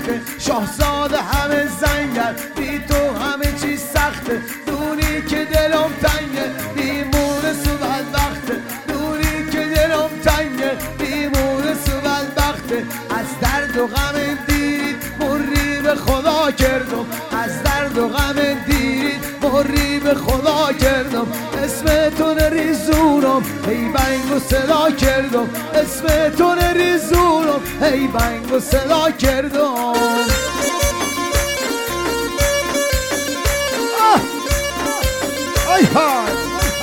سخته شاهزاده همه زنگر بی تو همه چیز سخته دونی که دلم تنگه بیمونس و بدبخته دونی که دلم تنگه بیمونس و بدبخته از درد و غم دید مری به خدا کردم از درد و غم دید مری به خدا کردم اسم تو نریزونم هی بنگ و صدا کردم اسم تو نریزونم هی بنگ و صدا کردم ای های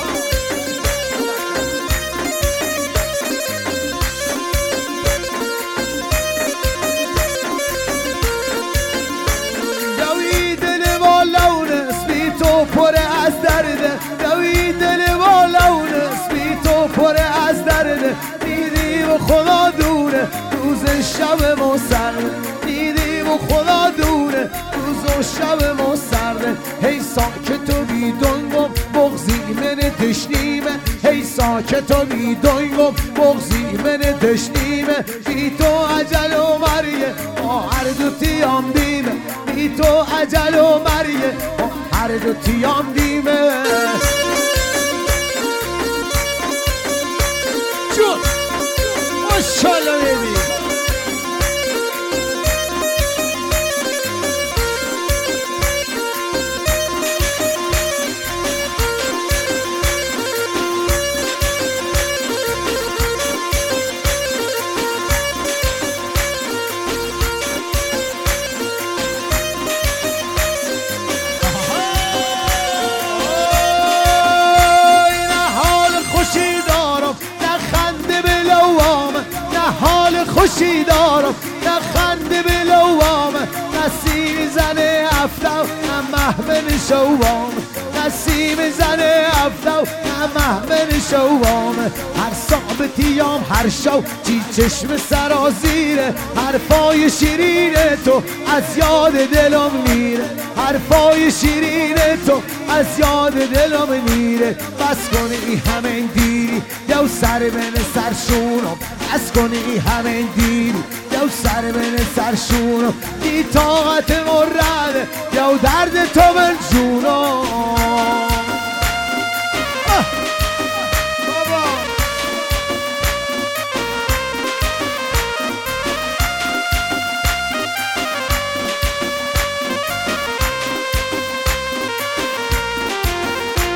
دوی دل با لونست بی تو پر از درده دوی دل با لونست بی تو پر از درده دیدی و خدا دوره روز شب ما سرده دیدی و خدا دوره روز و شب ما سرده هی ساکت و بیدنگم بغزی من تشنیمه هی ساکت و بیدنگم بغزی من تشنیمه بی تو عجل و مریه ما هر دو تیام دیمه بی تو عجل و مریه ما هر دو تیام دیمه جون ماشالله ببین خوشی دارم نه خنده به لوام نسیم زنه افتاو نه محمل شوام نسیم زنه افتاو نه محمل شوام هر ثابتیام هر شو چی چشم سرازیره حرفای شیرین تو از یاد دلم میره حرفای شیرین تو از یاد دلم میره بس کنی همین دیری یو سر من سرشونم بس کنی همین دیری یو سر من سرشونم بی طاقت مرده یو درد تو من